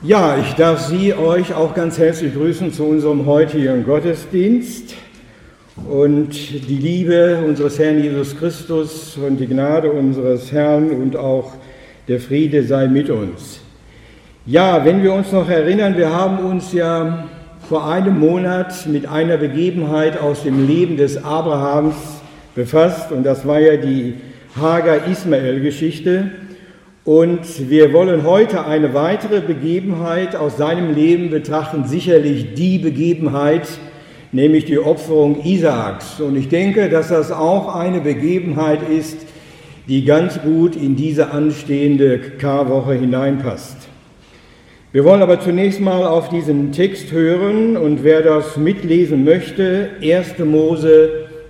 Ja, ich darf Sie euch auch ganz herzlich grüßen zu unserem heutigen Gottesdienst. Und die Liebe unseres Herrn Jesus Christus und die Gnade unseres Herrn und auch der Friede sei mit uns. Ja, wenn wir uns noch erinnern, wir haben uns ja vor einem Monat mit einer Begebenheit aus dem Leben des Abrahams befasst. Und das war ja die Hagar-Ismael-Geschichte. Und wir wollen heute eine weitere Begebenheit aus seinem Leben betrachten, sicherlich die Begebenheit, nämlich die Opferung Isaaks. Und ich denke, dass das auch eine Begebenheit ist, die ganz gut in diese anstehende Karwoche hineinpasst. Wir wollen aber zunächst mal auf diesen Text hören und wer das mitlesen möchte, 1. Mose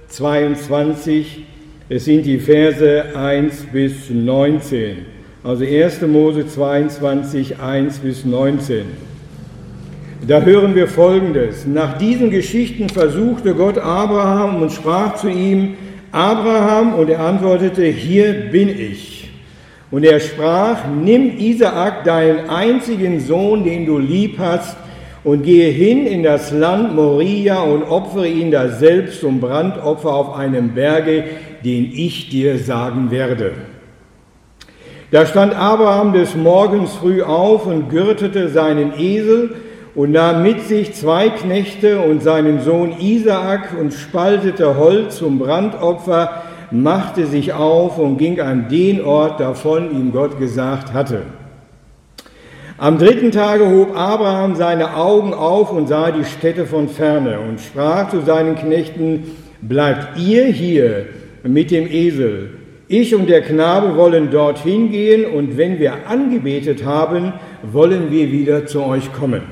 22, es sind die Verse 1 bis 19. Also 1. Mose 22, 1 bis 19. Da hören wir Folgendes. Nach diesen Geschichten versuchte Gott Abraham und sprach zu ihm, Abraham, und er antwortete, hier bin ich. Und er sprach, nimm Isaak, deinen einzigen Sohn, den du lieb hast, und gehe hin in das Land Moria und opfere ihn da selbst zum Brandopfer auf einem Berge, den ich dir sagen werde. Da stand Abraham des Morgens früh auf und gürtete seinen Esel und nahm mit sich 2 Knechte und seinen Sohn Isaak und spaltete Holz zum Brandopfer, machte sich auf und ging an den Ort, davon ihm Gott gesagt hatte. Am 3. Tage hob Abraham seine Augen auf und sah die Städte von ferne und sprach zu seinen Knechten, bleibt ihr hier mit dem Esel. Ich und der Knabe wollen dorthin gehen und wenn wir angebetet haben, wollen wir wieder zu euch kommen.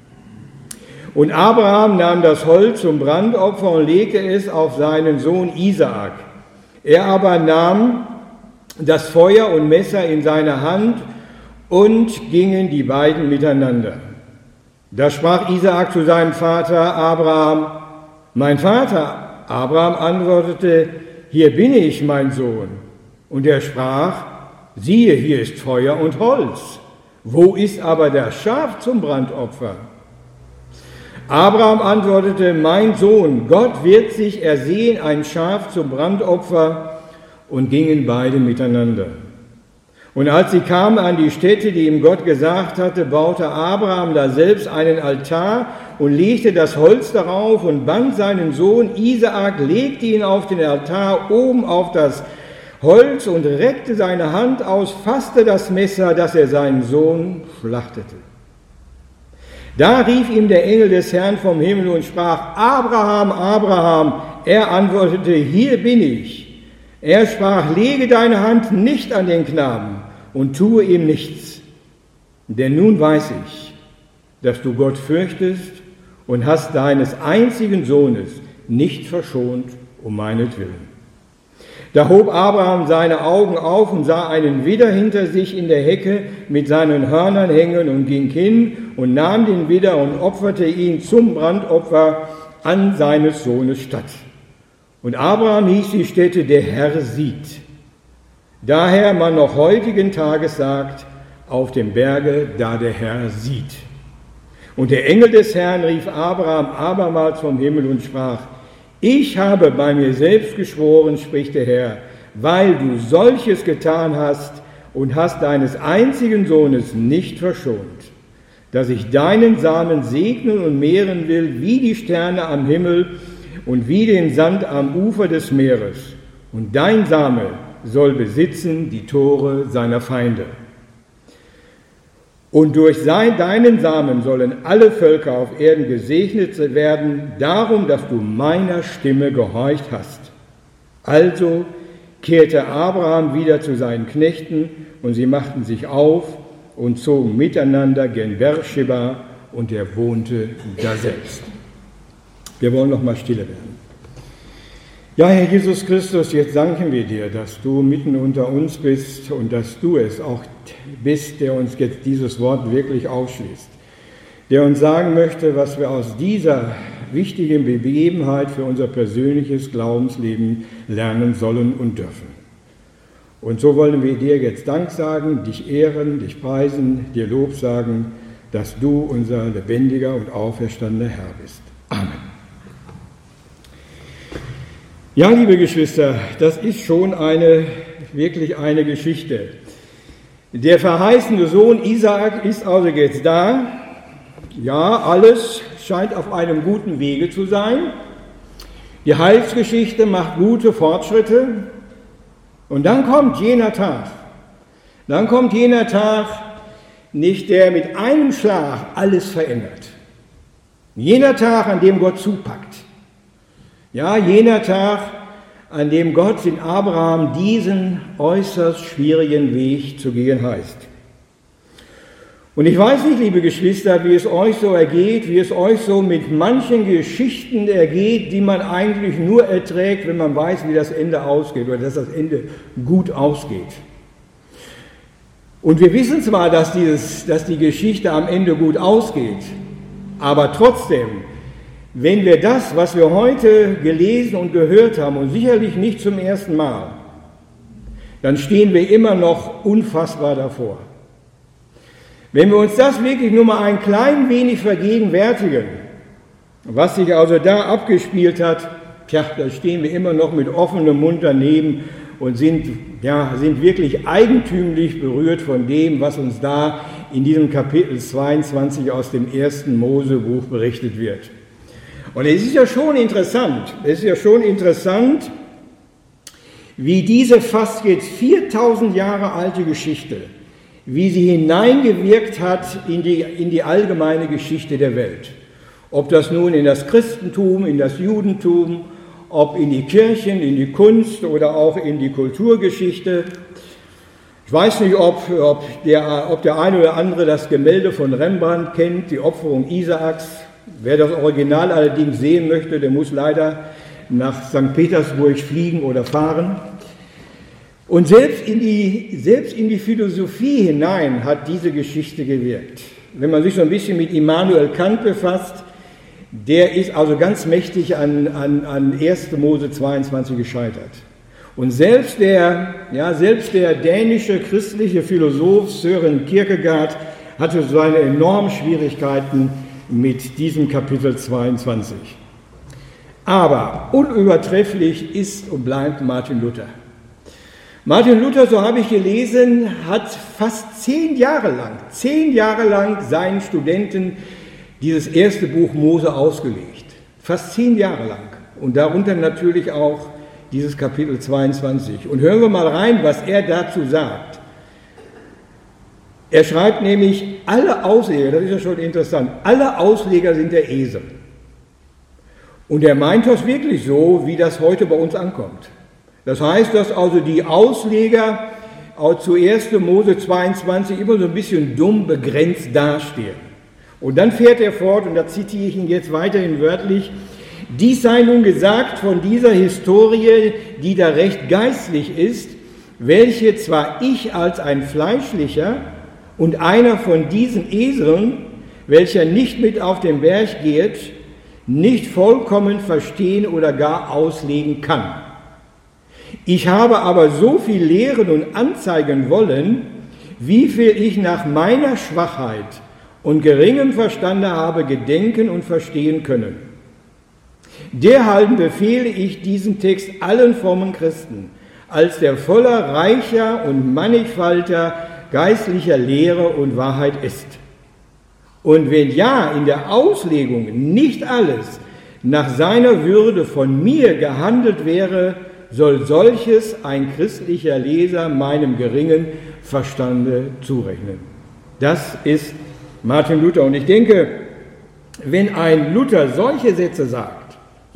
Und Abraham nahm das Holz zum Brandopfer und legte es auf seinen Sohn Isaak. Er aber nahm das Feuer und Messer in seine Hand und gingen die beiden miteinander. Da sprach Isaak zu seinem Vater Abraham, mein Vater. Abraham antwortete, hier bin ich, mein Sohn. Und er sprach, siehe, hier ist Feuer und Holz. Wo ist aber das Schaf zum Brandopfer? Abraham antwortete, mein Sohn, Gott wird sich ersehen ein Schaf zum Brandopfer, und gingen beide miteinander. Und als sie kamen an die Stätte, die ihm Gott gesagt hatte, baute Abraham da selbst einen Altar und legte das Holz darauf und band seinen Sohn Isaak, legte ihn auf den Altar oben auf das Holz und reckte seine Hand aus, fasste das Messer, dass er seinen Sohn schlachtete. Da rief ihm der Engel des Herrn vom Himmel und sprach, Abraham, Abraham. Er antwortete, hier bin ich. Er sprach, lege deine Hand nicht an den Knaben und tue ihm nichts. Denn nun weiß ich, dass du Gott fürchtest und hast deines einzigen Sohnes nicht verschont um meinetwillen. Da hob Abraham seine Augen auf und sah einen Widder hinter sich in der Hecke mit seinen Hörnern hängen und ging hin und nahm den Widder und opferte ihn zum Brandopfer an seines Sohnes statt. Und Abraham hieß die Stätte, der Herr sieht. Daher man noch heutigen Tages sagt, auf dem Berge, da der Herr sieht. Und der Engel des Herrn rief Abraham abermals vom Himmel und sprach, ich habe bei mir selbst geschworen, spricht der Herr, weil du solches getan hast und hast deines einzigen Sohnes nicht verschont, dass ich deinen Samen segnen und mehren will, wie die Sterne am Himmel und wie den Sand am Ufer des Meeres. Und dein Same soll besitzen die Tore seiner Feinde. Und durch deinen Samen sollen alle Völker auf Erden gesegnet werden, darum, dass du meiner Stimme gehorcht hast. Also kehrte Abraham wieder zu seinen Knechten, und sie machten sich auf und zogen miteinander gen Beersheba, und er wohnte daselbst. Wir wollen noch mal stille werden. Ja, Herr Jesus Christus, jetzt danken wir dir, dass du mitten unter uns bist und dass du es auch bist, der uns jetzt dieses Wort wirklich aufschließt, der uns sagen möchte, was wir aus dieser wichtigen Begebenheit für unser persönliches Glaubensleben lernen sollen und dürfen. Und so wollen wir dir jetzt Dank sagen, dich ehren, dich preisen, dir Lob sagen dass du unser lebendiger und auferstandener Herr bist. Amen. Ja, liebe Geschwister, das ist schon wirklich eine Geschichte. Der verheißene Sohn Isaak ist also jetzt da. Ja, alles scheint auf einem guten Wege zu sein. Die Heilsgeschichte macht gute Fortschritte. Und dann kommt jener Tag. Dann kommt jener Tag, nicht der mit einem Schlag alles verändert. Jener Tag, an dem Gott zupackt. Ja, jener Tag, an dem Gott in Abraham diesen äußerst schwierigen Weg zu gehen heißt. Und ich weiß nicht, liebe Geschwister, wie es euch so ergeht, wie es euch so mit manchen Geschichten ergeht, die man eigentlich nur erträgt, wenn man weiß, wie das Ende ausgeht oder dass das Ende gut ausgeht. Und wir wissen zwar, dass die Geschichte am Ende gut ausgeht, aber trotzdem, wenn wir das, was wir heute gelesen und gehört haben, und sicherlich nicht zum ersten Mal, dann stehen wir immer noch unfassbar davor. Wenn wir uns das wirklich nur mal ein klein wenig vergegenwärtigen, was sich also da abgespielt hat, da stehen wir immer noch mit offenem Mund daneben und sind wirklich eigentümlich berührt von dem, was uns da in diesem Kapitel 22 aus dem 1. Mosebuch berichtet wird. Und es ist ja schon interessant, wie diese fast jetzt 4000 Jahre alte Geschichte, wie sie hineingewirkt hat in die allgemeine Geschichte der Welt. Ob das nun in das Christentum, in das Judentum, ob in die Kirchen, in die Kunst oder auch in die Kulturgeschichte. Ich weiß nicht, ob der eine oder andere das Gemälde von Rembrandt kennt, die Opferung Isaaks. Wer das Original allerdings sehen möchte, der muss leider nach St. Petersburg fliegen oder fahren. Und selbst in die Philosophie hinein hat diese Geschichte gewirkt. Wenn man sich so ein bisschen mit Immanuel Kant befasst, der ist also ganz mächtig an 1. Mose 22 gescheitert. Und selbst der dänische christliche Philosoph Søren Kierkegaard hatte seine enormen Schwierigkeiten mit diesem Kapitel 22. Aber unübertrefflich ist und bleibt Martin Luther. Martin Luther, so habe ich gelesen, hat fast 10 Jahre lang seinen Studenten dieses erste Buch Mose ausgelegt. Fast 10 Jahre lang. Und darunter natürlich auch dieses Kapitel 22. Und hören wir mal rein, was er dazu sagt. Er schreibt nämlich, alle Ausleger, das ist ja schon interessant, alle Ausleger sind der Esel. Und er meint das wirklich so, wie das heute bei uns ankommt. Das heißt, dass also die Ausleger auch zu 1. Mose 22 immer so ein bisschen dumm begrenzt dastehen. Und dann fährt er fort, und da zitiere ich ihn jetzt weiterhin wörtlich, dies sei nun gesagt von dieser Historie, die da recht geistlich ist, welche zwar ich als ein Fleischlicher und einer von diesen Eseln, welcher nicht mit auf den Berg geht, nicht vollkommen verstehen oder gar auslegen kann. Ich habe aber so viel lehren und anzeigen wollen, wie viel ich nach meiner Schwachheit und geringem Verstande habe gedenken und verstehen können. Derhalben befehle ich diesen Text allen frommen Christen, als der voller reicher und mannigfalter geistlicher Lehre und Wahrheit ist. Und wenn ja in der Auslegung nicht alles nach seiner Würde von mir gehandelt wäre, soll solches ein christlicher Leser meinem geringen Verstande zurechnen. Das ist Martin Luther. Und ich denke, wenn ein Luther solche Sätze sagt,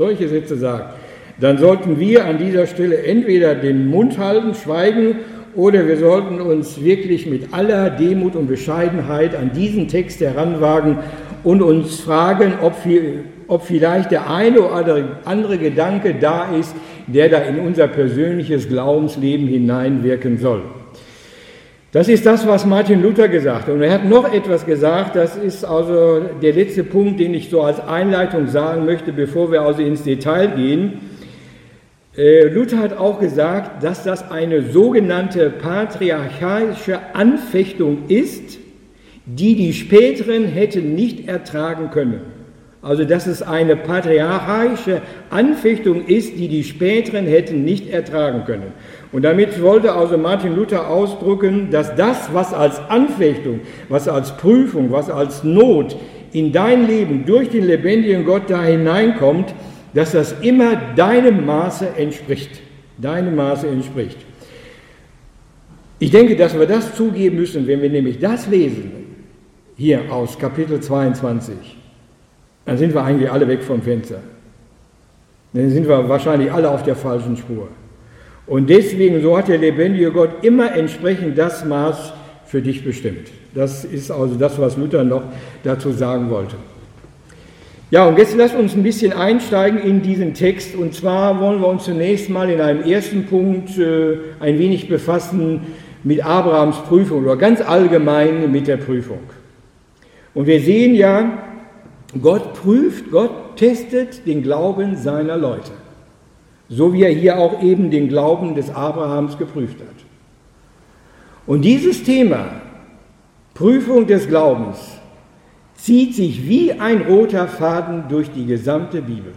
dann sollten wir an dieser Stelle entweder den Mund halten, schweigen, oder wir sollten uns wirklich mit aller Demut und Bescheidenheit an diesen Text heranwagen und uns fragen, ob vielleicht der eine oder andere Gedanke da ist, der da in unser persönliches Glaubensleben hineinwirken soll. Das ist das, was Martin Luther gesagt hat. Und er hat noch etwas gesagt, das ist also der letzte Punkt, den ich so als Einleitung sagen möchte, bevor wir also ins Detail gehen. Luther hat auch gesagt, dass das eine sogenannte patriarchalische Anfechtung ist, die späteren hätten nicht ertragen können. Also dass es eine patriarchalische Anfechtung ist, die späteren hätten nicht ertragen können. Und damit wollte also Martin Luther ausdrücken, dass das, was als Anfechtung, was als Prüfung, was als Not in dein Leben durch den lebendigen Gott da hineinkommt, dass das immer deinem Maße entspricht. Deinem Maße entspricht. Ich denke, dass wir das zugeben müssen, wenn wir nämlich das lesen, hier aus Kapitel 22, dann sind wir eigentlich alle weg vom Fenster. Dann sind wir wahrscheinlich alle auf der falschen Spur. Und deswegen, so hat der lebendige Gott immer entsprechend das Maß für dich bestimmt. Das ist also das, was Luther noch dazu sagen wollte. Ja, und jetzt lasst uns ein bisschen einsteigen in diesen Text. Und zwar wollen wir uns zunächst mal in einem ersten Punkt ein wenig befassen mit Abrahams Prüfung oder ganz allgemein mit der Prüfung. Und wir sehen ja, Gott prüft, Gott testet den Glauben seiner Leute. So wie er hier auch eben den Glauben des Abrahams geprüft hat. Und dieses Thema, Prüfung des Glaubens, zieht sich wie ein roter Faden durch die gesamte Bibel.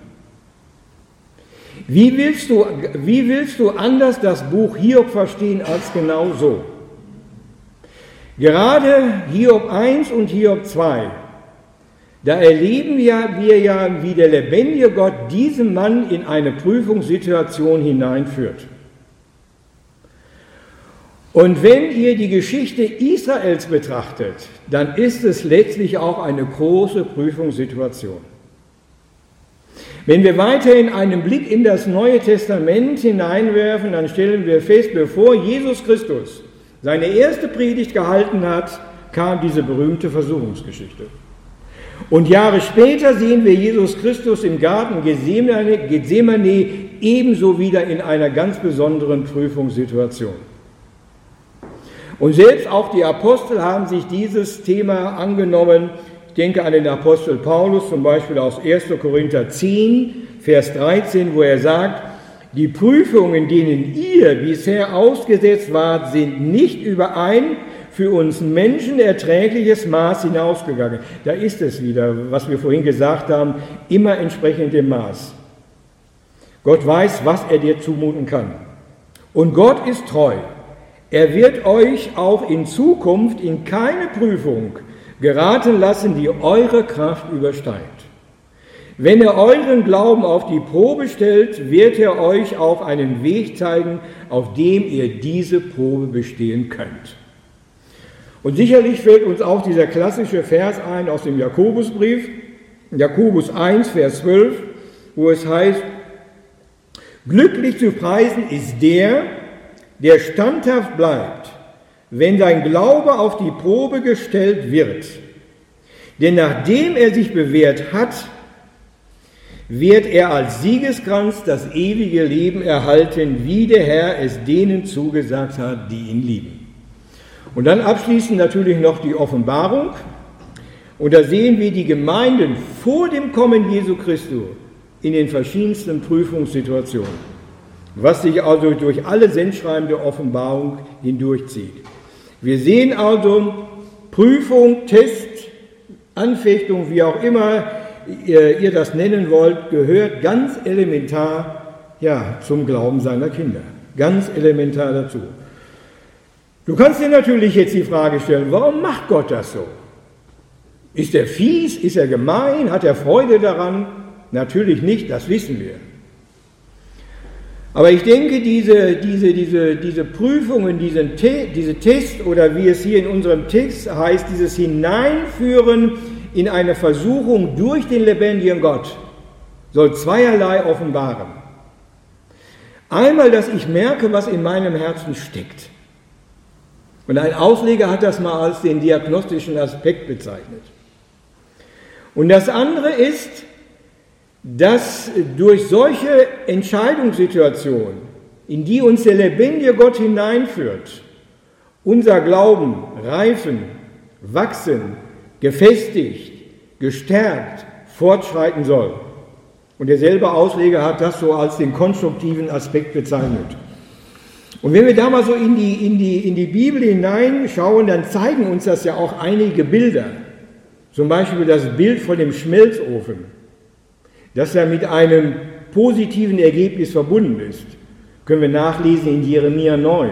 Wie willst du anders das Buch Hiob verstehen als genau so? Gerade Hiob 1 und Hiob 2, da erleben wir ja, wie der lebendige Gott diesen Mann in eine Prüfungssituation hineinführt. Und wenn ihr die Geschichte Israels betrachtet, dann ist es letztlich auch eine große Prüfungssituation. Wenn wir weiterhin einen Blick in das Neue Testament hineinwerfen, dann stellen wir fest, bevor Jesus Christus seine erste Predigt gehalten hat, kam diese berühmte Versuchungsgeschichte. Und Jahre später sehen wir Jesus Christus im Garten Gethsemane ebenso wieder in einer ganz besonderen Prüfungssituation. Und selbst auch die Apostel haben sich dieses Thema angenommen. Ich denke an den Apostel Paulus, zum Beispiel aus 1. Korinther 10, Vers 13, wo er sagt, die Prüfungen, denen ihr bisher ausgesetzt wart, sind nicht über ein für uns Menschen erträgliches Maß hinausgegangen. Da ist es wieder, was wir vorhin gesagt haben, immer entsprechend dem Maß. Gott weiß, was er dir zumuten kann. Und Gott ist treu. Er wird euch auch in Zukunft in keine Prüfung geraten lassen, die eure Kraft übersteigt. Wenn er euren Glauben auf die Probe stellt, wird er euch auch einen Weg zeigen, auf dem ihr diese Probe bestehen könnt. Und sicherlich fällt uns auch dieser klassische Vers ein aus dem Jakobusbrief, Jakobus 1, Vers 12, wo es heißt, glücklich zu preisen ist der standhaft bleibt, wenn sein Glaube auf die Probe gestellt wird. Denn nachdem er sich bewährt hat, wird er als Siegeskranz das ewige Leben erhalten, wie der Herr es denen zugesagt hat, die ihn lieben. Und dann abschließend natürlich noch die Offenbarung. Und da sehen wir die Gemeinden vor dem Kommen Jesu Christi in den verschiedensten Prüfungssituationen, was sich also durch alle Sendschreiben der Offenbarung hindurchzieht. Wir sehen also Prüfung, Test, Anfechtung, wie auch immer ihr das nennen wollt, gehört ganz elementar zum Glauben seiner Kinder. Ganz elementar dazu. Du kannst dir natürlich jetzt die Frage stellen, warum macht Gott das so? Ist er fies? Ist er gemein? Hat er Freude daran? Natürlich nicht, das wissen wir. Aber ich denke, diese Prüfungen, diese Tests oder wie es hier in unserem Text heißt, dieses Hineinführen in eine Versuchung durch den lebendigen Gott, soll zweierlei offenbaren. Einmal, dass ich merke, was in meinem Herzen steckt. Und ein Ausleger hat das mal als den diagnostischen Aspekt bezeichnet. Und das andere ist, dass durch solche Entscheidungssituationen, in die uns der lebendige Gott hineinführt, unser Glauben reifen, wachsen, gefestigt, gestärkt, fortschreiten soll. Und derselbe Ausleger hat das so als den konstruktiven Aspekt bezeichnet. Und wenn wir da mal so in die Bibel hineinschauen, dann zeigen uns das ja auch einige Bilder. Zum Beispiel das Bild von dem Schmelzofen, das ja mit einem positiven Ergebnis verbunden ist. Können wir nachlesen in Jeremia 9.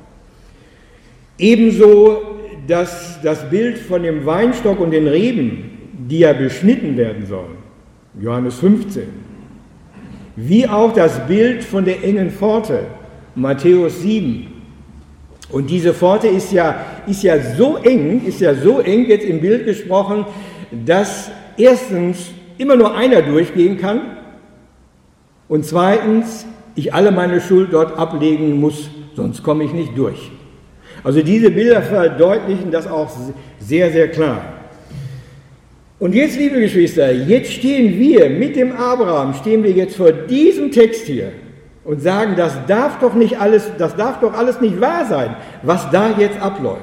Ebenso das Bild von dem Weinstock und den Reben, die ja beschnitten werden sollen. Johannes 15. Wie auch das Bild von der engen Pforte, Matthäus 7. Und diese Pforte ist ja so eng jetzt im Bild gesprochen, dass erstens immer nur einer durchgehen kann und zweitens ich alle meine Schuld dort ablegen muss, sonst komme ich nicht durch. Also diese Bilder verdeutlichen das auch sehr, sehr klar. Und jetzt, liebe Geschwister, jetzt stehen wir mit dem Abraham, jetzt vor diesem Text hier und sagen, das darf doch alles nicht wahr sein, was da jetzt abläuft.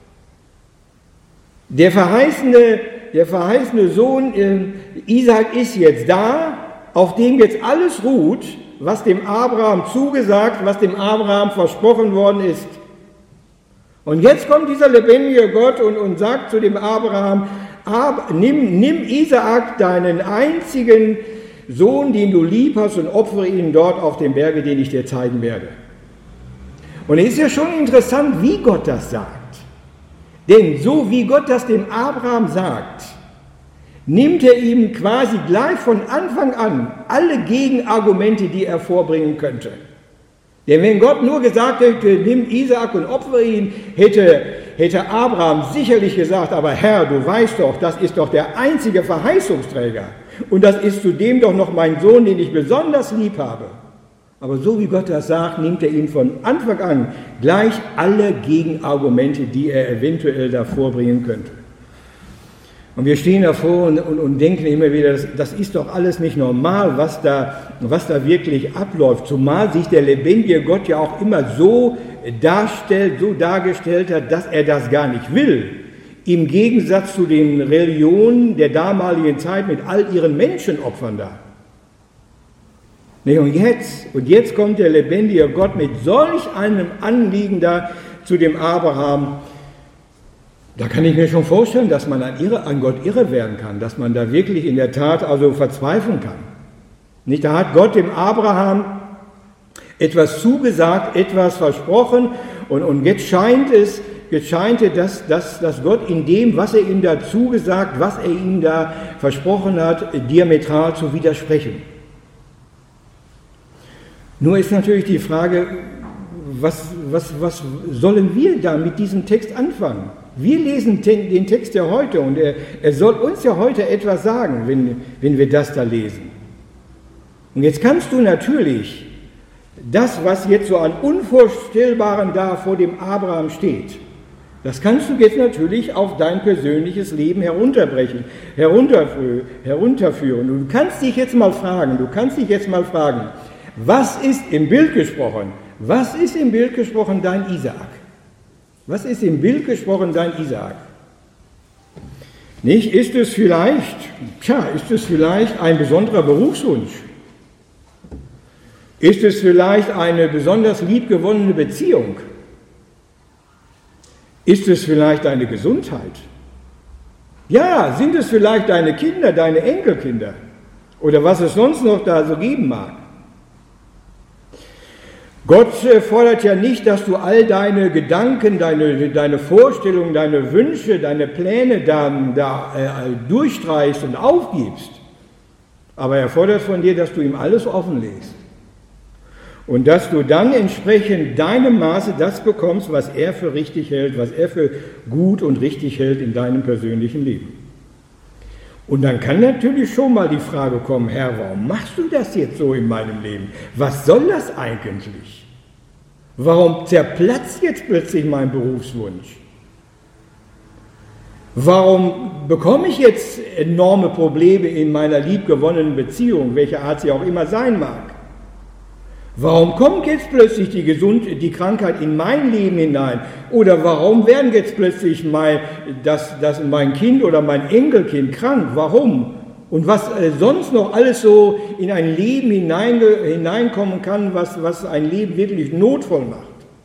Der verheißene Sohn Isaak ist jetzt da, auf dem jetzt alles ruht, was dem Abraham zugesagt, was dem Abraham versprochen worden ist. Und jetzt kommt dieser lebendige Gott und sagt zu dem Abraham, nimm Isaak, deinen einzigen Sohn, den du lieb hast, und opfere ihn dort auf dem Berge, den ich dir zeigen werde. Und es ist ja schon interessant, wie Gott das sagt. Denn so wie Gott das dem Abraham sagt, nimmt er ihm quasi gleich von Anfang an alle Gegenargumente, die er vorbringen könnte. Denn wenn Gott nur gesagt hätte, nimm Isaak und opfere ihn, hätte Abraham sicherlich gesagt, aber Herr, du weißt doch, das ist doch der einzige Verheißungsträger. Und das ist zudem doch noch mein Sohn, den ich besonders lieb habe. Aber so wie Gott das sagt, nimmt er ihm von Anfang an gleich alle Gegenargumente, die er eventuell da vorbringen könnte. Und wir stehen davor und denken immer wieder, das ist doch alles nicht normal, was da wirklich abläuft. Zumal sich der lebendige Gott ja auch immer so dargestellt hat, dass er das gar nicht will. Im Gegensatz zu den Religionen der damaligen Zeit mit all ihren Menschenopfern da. Und jetzt kommt der lebendige Gott mit solch einem Anliegen da zu dem Abraham. Da kann ich mir schon vorstellen, dass man an Gott irre werden kann, dass man da wirklich in der Tat also verzweifeln kann. Nicht, da hat Gott dem Abraham etwas zugesagt, etwas versprochen und jetzt scheint es, dass Gott in dem, was er ihm da zugesagt, was er ihm da versprochen hat, diametral zu widersprechen. Nur ist natürlich die Frage, was sollen wir da mit diesem Text anfangen? Wir lesen den Text ja heute und er soll uns ja heute etwas sagen, wenn wir das da lesen. Und jetzt kannst du natürlich das, was jetzt so an Unvorstellbaren da vor dem Abraham steht, das kannst du jetzt natürlich auf dein persönliches Leben herunterführen. Und du kannst dich jetzt mal fragen, was ist im Bild gesprochen dein Isaak? Was ist im Bild gesprochen dein Isaak? Nicht, ist es vielleicht ein besonderer Berufswunsch? Ist es vielleicht eine besonders liebgewonnene Beziehung? Ist es vielleicht deine Gesundheit? Ja, sind es vielleicht deine Kinder, deine Enkelkinder? Oder was es sonst noch da so geben mag? Gott fordert ja nicht, dass du all deine Gedanken, deine Vorstellungen, deine Wünsche, deine Pläne da durchstreichst und aufgibst. Aber er fordert von dir, dass du ihm alles offenlegst. Und dass du dann entsprechend deinem Maße das bekommst, was er für richtig hält, was er für gut und richtig hält in deinem persönlichen Leben. Und dann kann natürlich schon mal die Frage kommen, Herr, warum machst du das jetzt so in meinem Leben? Was soll das eigentlich? Warum zerplatzt jetzt plötzlich mein Berufswunsch? Warum bekomme ich jetzt enorme Probleme in meiner liebgewonnenen Beziehung, welche Art sie auch immer sein mag? Warum kommt jetzt plötzlich die Krankheit in mein Leben hinein? Oder warum werden jetzt plötzlich mein Kind oder mein Enkelkind krank? Warum? Und was sonst noch alles so in ein Leben hineinkommen kann, was ein Leben wirklich notvoll macht.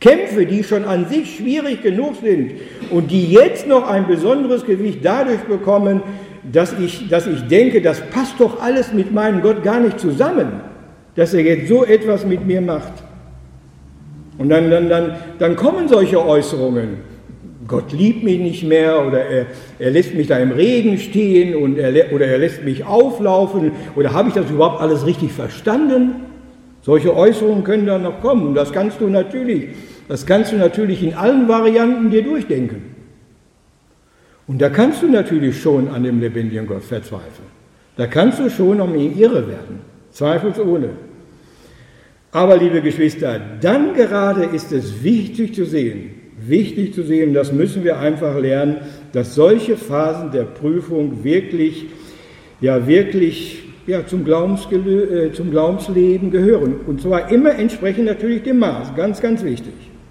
Kämpfe, die schon an sich schwierig genug sind und die jetzt noch ein besonderes Gewicht dadurch bekommen, dass ich denke, das passt doch alles mit meinem Gott gar nicht zusammen, dass er jetzt so etwas mit mir macht. Und dann kommen solche Äußerungen. Gott liebt mich nicht mehr oder er lässt mich da im Regen stehen oder er lässt mich auflaufen oder habe ich das überhaupt alles richtig verstanden? Solche Äußerungen können dann noch kommen und das kannst du natürlich in allen Varianten dir durchdenken. Und da kannst du natürlich schon an dem lebendigen Gott verzweifeln. Da kannst du schon um ihn irre werden, zweifelsohne. Aber liebe Geschwister, dann gerade ist es wichtig zu sehen, das müssen wir einfach lernen, dass solche Phasen der Prüfung wirklich zum Glaubensleben gehören. Und zwar immer entsprechend natürlich dem Maß, ganz, ganz wichtig.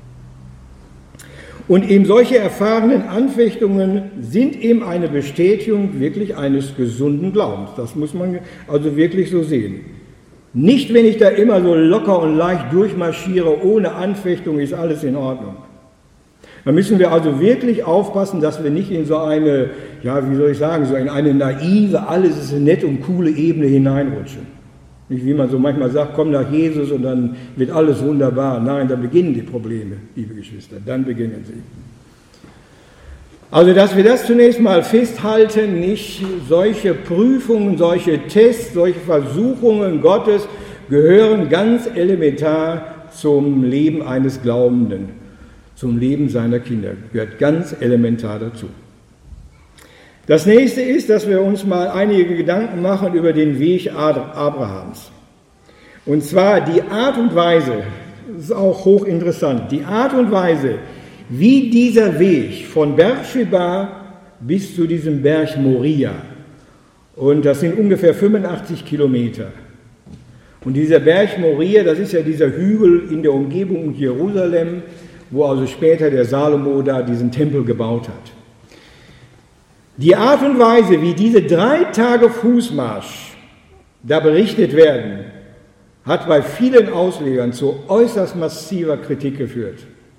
Und eben solche erfahrenen Anfechtungen sind eben eine Bestätigung wirklich eines gesunden Glaubens. Das muss man also wirklich so sehen. Nicht, wenn ich da immer so locker und leicht durchmarschiere, ohne Anfechtung ist alles in Ordnung. Da müssen wir also wirklich aufpassen, dass wir nicht in so eine, so in eine naive, alles ist nett und coole Ebene hineinrutschen. Nicht, wie man so manchmal sagt, komm nach Jesus und dann wird alles wunderbar. Nein, da beginnen die Probleme, liebe Geschwister, dann beginnen sie. Also, dass wir das zunächst mal festhalten, nicht solche Prüfungen, solche Tests, solche Versuchungen Gottes gehören ganz elementar zum Leben eines Glaubenden. Zum Leben seiner Kinder, gehört ganz elementar dazu. Das nächste ist, dass wir uns mal einige Gedanken machen über den Weg Abrahams. Und zwar die Art und Weise, das ist auch hochinteressant, die Art und Weise, wie dieser Weg von Beersheba bis zu diesem Berg Moria, und das sind ungefähr 85 Kilometer. Und dieser Berg Moria, das ist ja dieser Hügel in der Umgebung um Jerusalem, wo also später der Salomo da diesen Tempel gebaut hat. Die Art und Weise, wie diese 3 Tage Fußmarsch da berichtet werden, hat bei vielen Auslegern zu äußerst massiver Kritik geführt.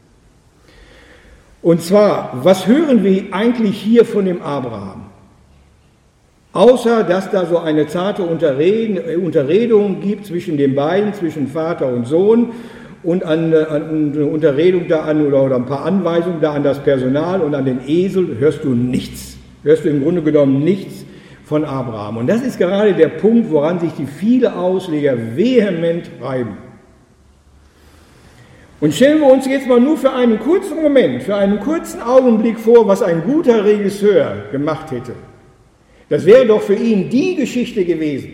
Und zwar, was hören wir eigentlich hier von dem Abraham? Außer, dass da so eine zarte Unterredung gibt zwischen den beiden, zwischen Vater und Sohn, und eine Unterredung da an oder ein paar Anweisungen da an das Personal und an den Esel hörst du nichts. Hörst du im Grunde genommen nichts von Abraham. Und das ist gerade der Punkt, woran sich die viele Ausleger vehement reiben. Und stellen wir uns jetzt mal nur für einen kurzen Moment, für einen kurzen Augenblick vor, was ein guter Regisseur gemacht hätte. Das wäre doch für ihn die Geschichte gewesen.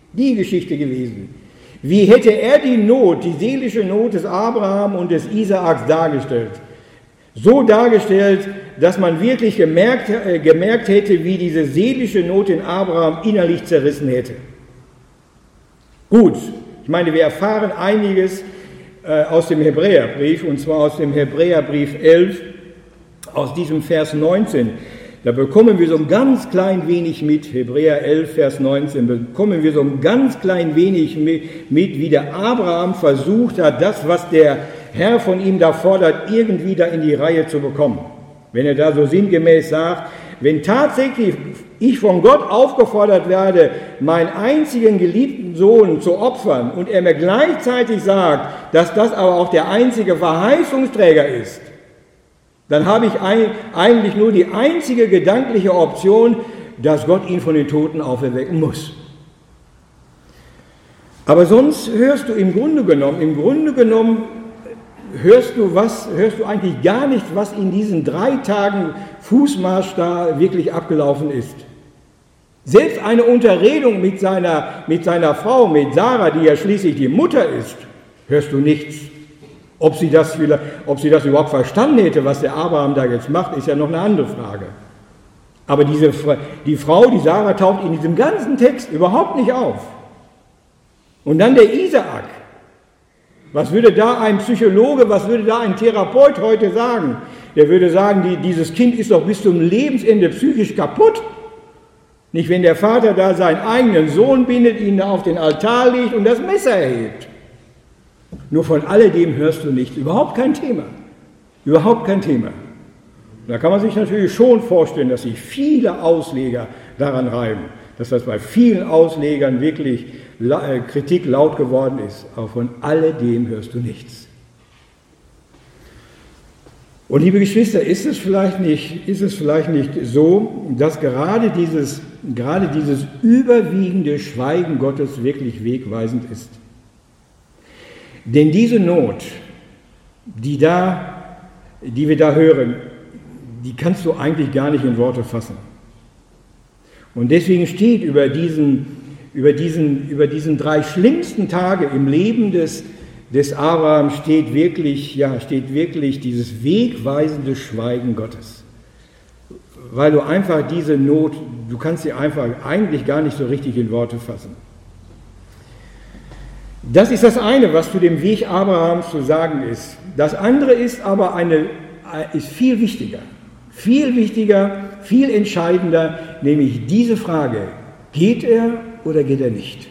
Wie hätte er die Not, die seelische Not des Abraham und des Isaaks dargestellt? So dargestellt, dass man wirklich gemerkt hätte, wie diese seelische Not in Abraham innerlich zerrissen hätte. Gut, ich meine, wir erfahren einiges aus dem Hebräerbrief, und zwar aus dem Hebräerbrief 11, aus diesem Vers 19. Da bekommen wir so ein ganz klein wenig mit, Hebräer 11, Vers 19, bekommen wir so ein ganz klein wenig mit, wie der Abraham versucht hat, das, was der Herr von ihm da fordert, irgendwie da in die Reihe zu bekommen. Wenn er da so sinngemäß sagt, wenn tatsächlich ich von Gott aufgefordert werde, meinen einzigen geliebten Sohn zu opfern und er mir gleichzeitig sagt, dass das aber auch der einzige Verheißungsträger ist, dann habe ich eigentlich nur die einzige gedankliche Option, dass Gott ihn von den Toten auferwecken muss. Aber sonst hörst du im Grunde genommen hörst du eigentlich gar nicht, was in diesen 3 Tagen Fußmarsch da wirklich abgelaufen ist. Selbst eine Unterredung mit seiner Frau, mit Sarah, die ja schließlich die Mutter ist, hörst du nichts. Ob sie das überhaupt verstanden hätte, was der Abraham da jetzt macht, ist ja noch eine andere Frage. Aber die Frau, die Sarah, taucht in diesem ganzen Text überhaupt nicht auf. Und dann der Isaak. Was würde da ein Psychologe, was würde da ein Therapeut heute sagen? Der würde sagen, dieses Kind ist doch bis zum Lebensende psychisch kaputt. Nicht, wenn der Vater da seinen eigenen Sohn bindet, ihn da auf den Altar legt und das Messer erhebt. Nur von alledem hörst du nichts. Überhaupt kein Thema. Überhaupt kein Thema. Da kann man sich natürlich schon vorstellen, dass sich viele Ausleger daran reiben, dass das bei vielen Auslegern wirklich Kritik laut geworden ist. Aber von alledem hörst du nichts. Und liebe Geschwister, ist es vielleicht nicht so, dass gerade dieses überwiegende Schweigen Gottes wirklich wegweisend ist? Denn diese Not, die wir da hören, die kannst du eigentlich gar nicht in Worte fassen. Und deswegen steht über diesen 3 schlimmsten Tage im Leben des Abraham steht wirklich dieses wegweisende Schweigen Gottes. Weil du einfach diese Not, du kannst sie einfach eigentlich gar nicht so richtig in Worte fassen. Das ist das eine, was zu dem Weg Abrahams zu sagen ist. Das andere ist aber ist viel wichtiger, viel entscheidender, nämlich diese Frage: Geht er oder geht er nicht?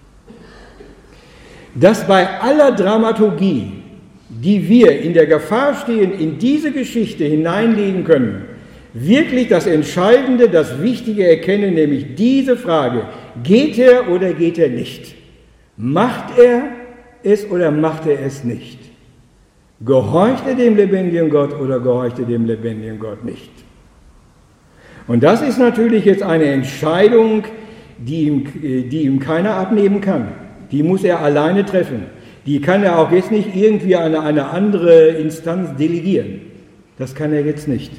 Dass bei aller Dramaturgie, die wir in der Gefahr stehen, in diese Geschichte hineinlegen können, wirklich das Entscheidende, das Wichtige erkennen, nämlich diese Frage: Geht er oder geht er nicht? Macht er es oder macht er es nicht? Gehorcht er dem lebendigen Gott oder gehorcht er dem lebendigen Gott nicht? Und das ist natürlich jetzt eine Entscheidung, die ihm keiner abnehmen kann. Die muss er alleine treffen. Die kann er auch jetzt nicht irgendwie an eine andere Instanz delegieren. Das kann er jetzt nicht.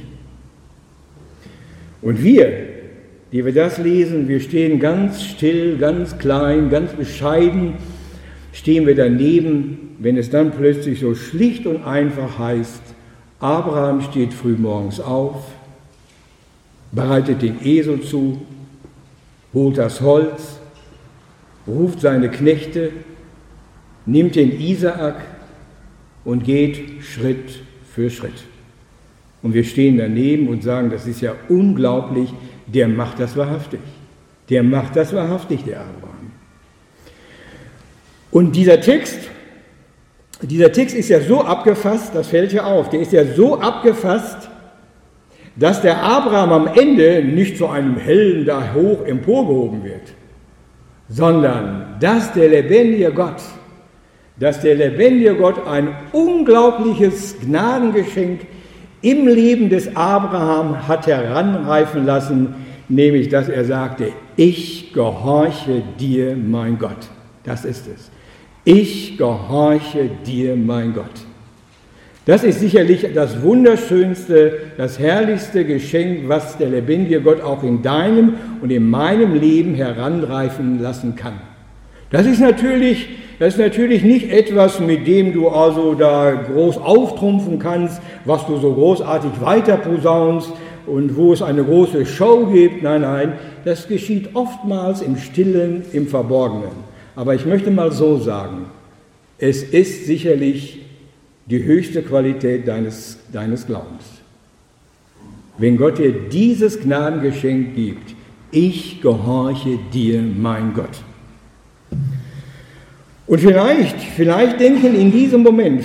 Und wir, die wir das lesen, wir stehen ganz still, ganz klein, ganz bescheiden, stehen wir daneben, wenn es dann plötzlich so schlicht und einfach heißt: Abraham steht frühmorgens auf, bereitet den Esel zu, holt das Holz, ruft seine Knechte, nimmt den Isaak und geht Schritt für Schritt. Und wir stehen daneben und sagen, das ist ja unglaublich, der macht das wahrhaftig. Der macht das wahrhaftig, der Abraham. Und dieser Text ist ja so abgefasst, das fällt ja auf, der ist ja so abgefasst, dass der Abraham am Ende nicht zu einem Helden da hoch emporgehoben wird, sondern dass der lebendige Gott ein unglaubliches Gnadengeschenk im Leben des Abraham hat heranreifen lassen, nämlich dass er sagte: Ich gehorche dir, mein Gott. Das ist es. Ich gehorche dir, mein Gott. Das ist sicherlich das wunderschönste, das herrlichste Geschenk, was der lebendige Gott auch in deinem und in meinem Leben heranreifen lassen kann. Das ist natürlich nicht etwas, mit dem du also da groß auftrumpfen kannst, was du so großartig weiter posaunst und wo es eine große Show gibt. Nein, das geschieht oftmals im Stillen, im Verborgenen. Aber ich möchte mal so sagen, es ist sicherlich die höchste Qualität deines Glaubens. Wenn Gott dir dieses Gnadengeschenk gibt: Ich gehorche dir, mein Gott. Und vielleicht denken in diesem Moment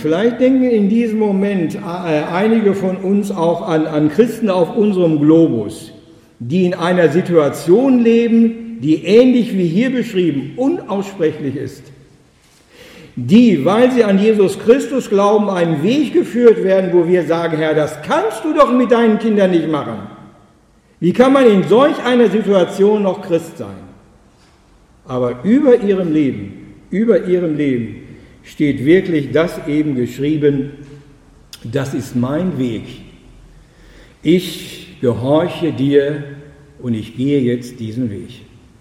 einige von uns auch an Christen auf unserem Globus, die in einer Situation leben, die ähnlich wie hier beschrieben unaussprechlich ist. Die, weil sie an Jesus Christus glauben, einen Weg geführt werden, wo wir sagen: Herr, das kannst du doch mit deinen Kindern nicht machen. Wie kann man in solch einer Situation noch Christ sein? Aber über ihrem Leben steht wirklich das eben geschrieben: Das ist mein Weg. Ich gehorche dir und ich gehe jetzt diesen Weg.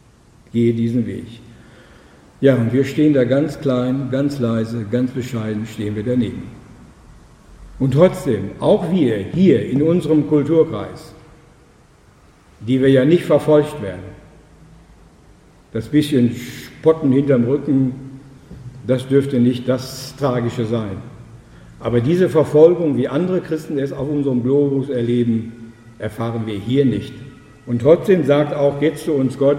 Ja, und wir stehen da ganz klein, ganz leise, ganz bescheiden stehen wir daneben. Und trotzdem, auch wir hier in unserem Kulturkreis, die wir ja nicht verfolgt werden, das bisschen Spotten hinterm Rücken, das dürfte nicht das Tragische sein. Aber diese Verfolgung, wie andere Christen es auf unserem Globus erleben, erfahren wir hier nicht. Und trotzdem sagt auch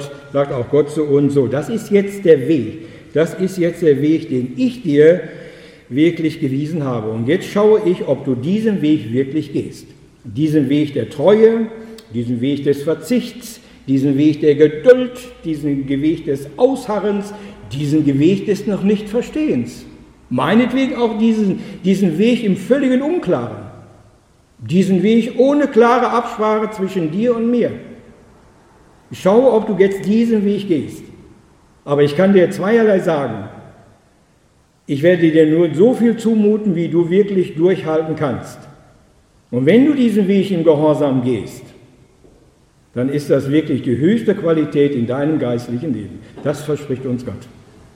Gott zu uns so: Das ist jetzt der Weg, den ich dir wirklich gewiesen habe. Und jetzt schaue ich, ob du diesen Weg wirklich gehst. Diesen Weg der Treue, diesen Weg des Verzichts, diesen Weg der Geduld, diesen Weg des Ausharrens, diesen Weg des noch nicht Verstehens. Meinetwegen auch diesen Weg im völligen Unklaren. Diesen Weg ohne klare Absprache zwischen dir und mir. Ich schaue, ob du jetzt diesen Weg gehst. Aber ich kann dir zweierlei sagen. Ich werde dir nur so viel zumuten, wie du wirklich durchhalten kannst. Und wenn du diesen Weg im Gehorsam gehst, dann ist das wirklich die höchste Qualität in deinem geistlichen Leben. Das verspricht uns Gott.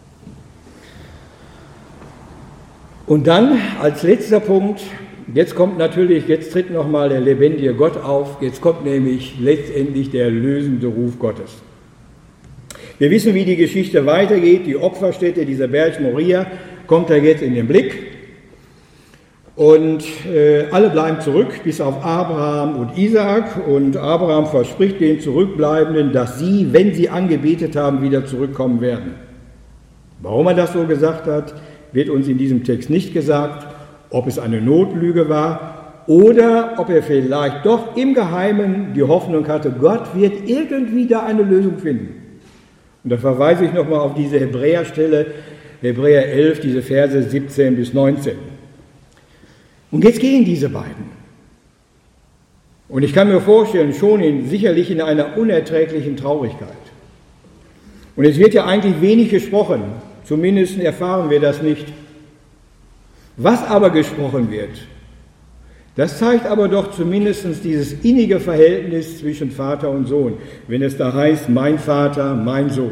Und dann als letzter Punkt, jetzt tritt nochmal der lebendige Gott auf, jetzt kommt nämlich letztendlich der erlösende Ruf Gottes. Wir wissen, wie die Geschichte weitergeht, die Opferstätte, dieser Berg Moria, kommt da jetzt in den Blick. Und alle bleiben zurück, bis auf Abraham und Isaak. Und Abraham verspricht den Zurückbleibenden, dass sie, wenn sie angebetet haben, wieder zurückkommen werden. Warum er das so gesagt hat, wird uns in diesem Text nicht gesagt, ob es eine Notlüge war oder ob er vielleicht doch im Geheimen die Hoffnung hatte, Gott wird irgendwie da eine Lösung finden. Und da verweise ich nochmal auf diese Hebräerstelle, Hebräer 11, diese Verse 17 bis 19. Und jetzt gehen diese beiden. Und ich kann mir vorstellen, sicherlich in einer unerträglichen Traurigkeit. Und es wird ja eigentlich wenig gesprochen, zumindest erfahren wir das nicht. Was aber gesprochen wird, das zeigt aber doch zumindest dieses innige Verhältnis zwischen Vater und Sohn, wenn es da heißt, mein Vater, mein Sohn.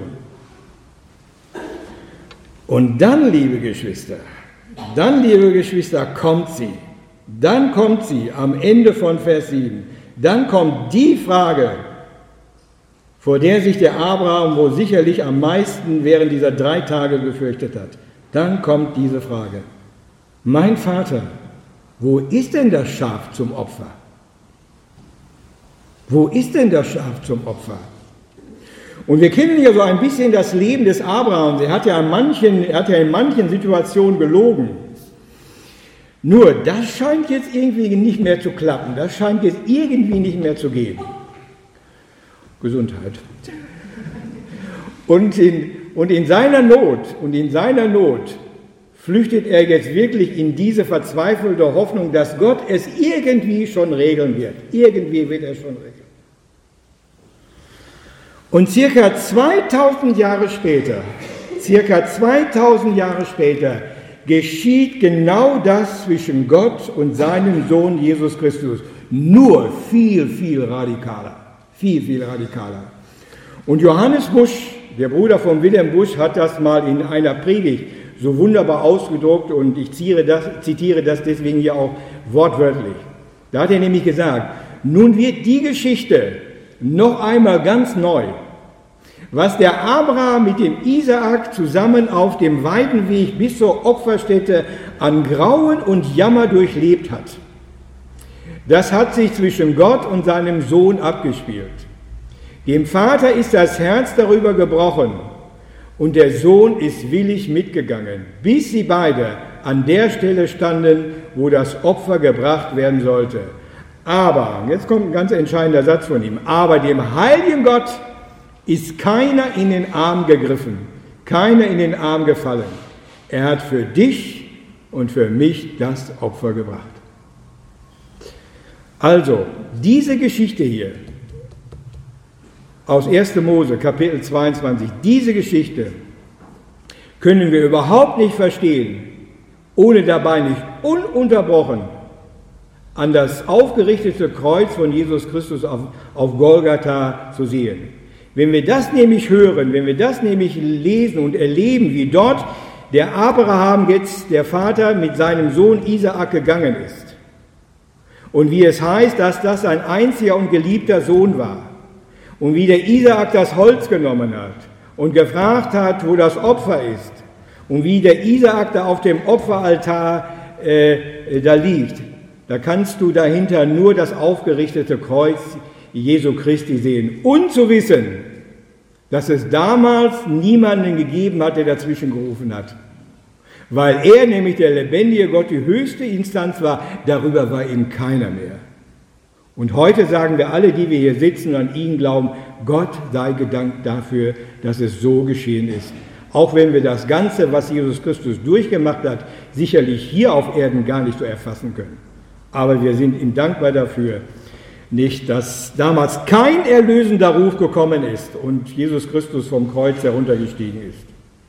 Und dann, liebe Geschwister, kommt sie. Dann kommt sie am Ende von Vers 7. Dann kommt die Frage, vor der sich der Abraham wohl sicherlich am meisten während dieser 3 Tage gefürchtet hat. Dann kommt diese Frage. Mein Vater, wo ist denn das Schaf zum Opfer? Wo ist denn das Schaf zum Opfer? Und wir kennen ja so ein bisschen das Leben des Abraham. Er hat ja in manchen Situationen gelogen. Nur, das scheint jetzt irgendwie nicht mehr zu klappen. Das scheint jetzt irgendwie nicht mehr zu gehen. Gesundheit. Und in seiner Not flüchtet er jetzt wirklich in diese verzweifelte Hoffnung, dass Gott es irgendwie schon regeln wird. Irgendwie wird er schon regeln. Und circa 2000 Jahre später geschieht genau das zwischen Gott und seinem Sohn Jesus Christus. Nur viel, viel radikaler. Viel, viel radikaler. Und Johannes Busch, der Bruder von Wilhelm Busch, hat das mal in einer Predigt so wunderbar ausgedruckt und ich zitiere das deswegen hier auch wortwörtlich. Da hat er nämlich gesagt, nun wird die Geschichte noch einmal ganz neu, was der Abraham mit dem Isaak zusammen auf dem weiten Weg bis zur Opferstätte an Grauen und Jammer durchlebt hat. Das hat sich zwischen Gott und seinem Sohn abgespielt. Dem Vater ist das Herz darüber gebrochen und der Sohn ist willig mitgegangen, bis sie beide an der Stelle standen, wo das Opfer gebracht werden sollte. Aber, jetzt kommt ein ganz entscheidender Satz von ihm, aber dem heiligen Gott ist keiner in den Arm gegriffen, keiner in den Arm gefallen. Er hat für dich und für mich das Opfer gebracht. Also, diese Geschichte hier aus 1. Mose, Kapitel 22, diese Geschichte können wir überhaupt nicht verstehen, ohne dabei nicht ununterbrochen an das aufgerichtete Kreuz von Jesus Christus auf Golgatha zu sehen. Wenn wir das nämlich hören, wenn wir das nämlich lesen und erleben, wie dort der Abraham jetzt, der Vater, mit seinem Sohn Isaak gegangen ist und wie es heißt, dass das ein einziger und geliebter Sohn war und wie der Isaak das Holz genommen hat und gefragt hat, wo das Opfer ist und wie der Isaak da auf dem Opferaltar da liegt, da kannst du dahinter nur das aufgerichtete Kreuz Jesu Christi sehen und zu wissen, dass es damals niemanden gegeben hat, der dazwischen gerufen hat. Weil er, nämlich der lebendige Gott, die höchste Instanz war, darüber war eben keiner mehr. Und heute sagen wir alle, die wir hier sitzen und an ihn glauben, Gott sei gedankt dafür, dass es so geschehen ist. Auch wenn wir das Ganze, was Jesus Christus durchgemacht hat, sicherlich hier auf Erden gar nicht so erfassen können. Aber wir sind ihm dankbar dafür, nicht, dass damals kein erlösender Ruf gekommen ist und Jesus Christus vom Kreuz heruntergestiegen ist.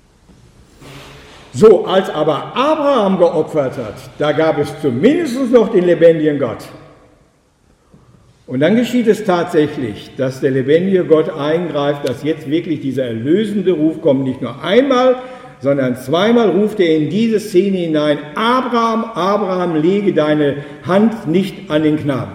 So, als aber Abraham geopfert hat, da gab es zumindest noch den lebendigen Gott. Und dann geschieht es tatsächlich, dass der lebendige Gott eingreift, dass jetzt wirklich dieser erlösende Ruf kommt. Nicht nur einmal, sondern zweimal ruft er in diese Szene hinein, Abraham, Abraham, lege deine Hand nicht an den Knaben.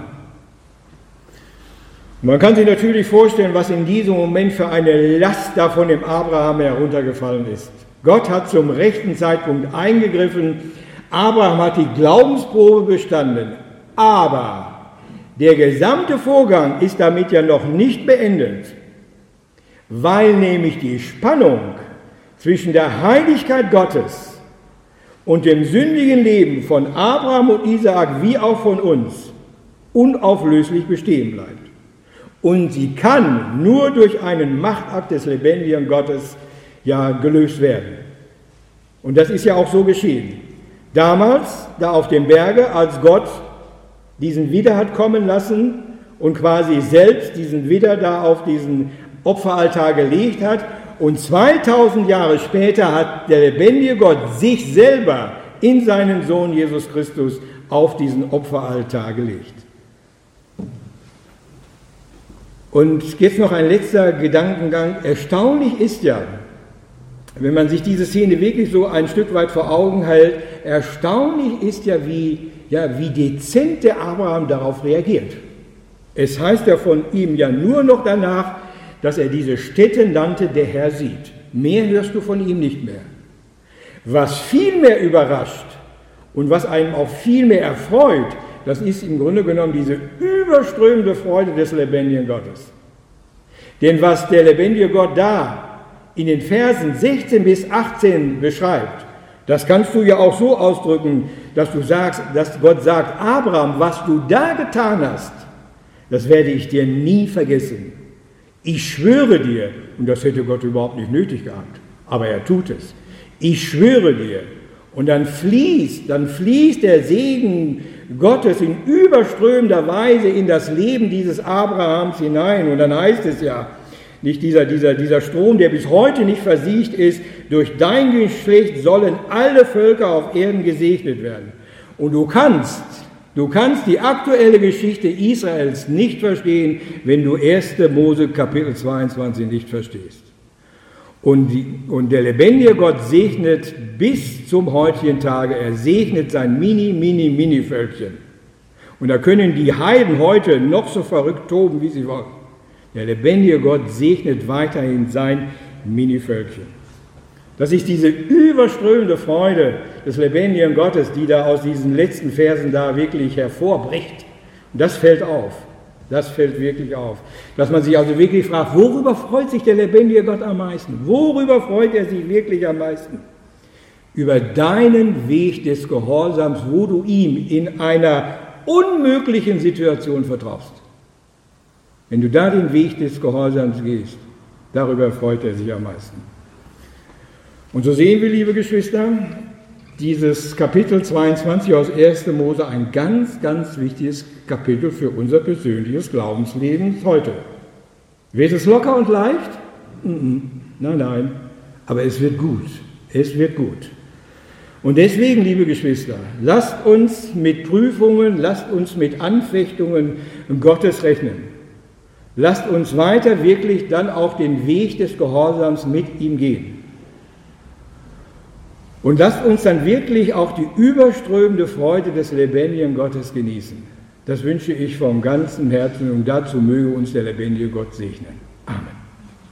Man kann sich natürlich vorstellen, was in diesem Moment für eine Last da von dem Abraham heruntergefallen ist. Gott hat zum rechten Zeitpunkt eingegriffen, Abraham hat die Glaubensprobe bestanden, aber der gesamte Vorgang ist damit ja noch nicht beendet, weil nämlich die Spannung zwischen der Heiligkeit Gottes und dem sündigen Leben von Abraham und Isaak wie auch von uns unauflöslich bestehen bleibt. Und sie kann nur durch einen Machtakt des lebendigen Gottes ja gelöst werden. Und das ist ja auch so geschehen. Damals, da auf dem Berge, als Gott diesen Widder hat kommen lassen und quasi selbst diesen Widder da auf diesen Opferaltar gelegt hat. Und 2000 Jahre später hat der lebendige Gott sich selber in seinen Sohn Jesus Christus auf diesen Opferaltar gelegt. Und jetzt noch ein letzter Gedankengang. Erstaunlich ist ja, wenn man sich diese Szene wirklich so ein Stück weit vor Augen hält, erstaunlich ist ja, wie dezent der Abraham darauf reagiert. Es heißt ja von ihm ja nur noch danach, dass er diese Stätte nannte, der Herr sieht. Mehr hörst du von ihm nicht mehr. Was viel mehr überrascht und was einem auch viel mehr erfreut, das ist im Grunde genommen diese überströmende Freude des lebendigen Gottes. Denn was der lebendige Gott da in den Versen 16 bis 18 beschreibt, das kannst du ja auch so ausdrücken, dass du sagst, dass Gott sagt, Abraham, was du da getan hast, das werde ich dir nie vergessen. Ich schwöre dir, und das hätte Gott überhaupt nicht nötig gehabt, aber er tut es. Ich schwöre dir. Und dann fließt der Segen Gottes in überströmender Weise in das Leben dieses Abrahams hinein. Und dann heißt es ja, nicht dieser Strom, der bis heute nicht versiegt ist, durch dein Geschlecht sollen alle Völker auf Erden gesegnet werden. Und du kannst die aktuelle Geschichte Israels nicht verstehen, wenn du 1. Mose Kapitel 22 nicht verstehst. Und der lebendige Gott segnet bis zum heutigen Tage, er segnet sein Mini-Völkchen. Und da können die Heiden heute noch so verrückt toben, wie sie wollen. Der lebendige Gott segnet weiterhin sein Mini-Völkchen. Das ist diese überströmende Freude des lebendigen Gottes, die da aus diesen letzten Versen da wirklich hervorbricht. Und das fällt auf. Das fällt wirklich auf. Dass man sich also wirklich fragt, worüber freut sich der lebendige Gott am meisten? Worüber freut er sich wirklich am meisten? Über deinen Weg des Gehorsams, wo du ihm in einer unmöglichen Situation vertraust. Wenn du da den Weg des Gehorsams gehst, darüber freut er sich am meisten. Und so sehen wir, liebe Geschwister, dieses Kapitel 22 aus 1. Mose ein ganz, ganz wichtiges Kapitel für unser persönliches Glaubensleben heute. Wird es locker und leicht? Nein, aber es wird gut. Es wird gut. Und deswegen, liebe Geschwister, lasst uns mit Prüfungen, lasst uns mit Anfechtungen Gottes rechnen. Lasst uns weiter wirklich dann auch den Weg des Gehorsams mit ihm gehen. Und lasst uns dann wirklich auch die überströmende Freude des lebendigen Gottes genießen. Das wünsche ich vom ganzen Herzen und dazu möge uns der lebendige Gott segnen. Amen.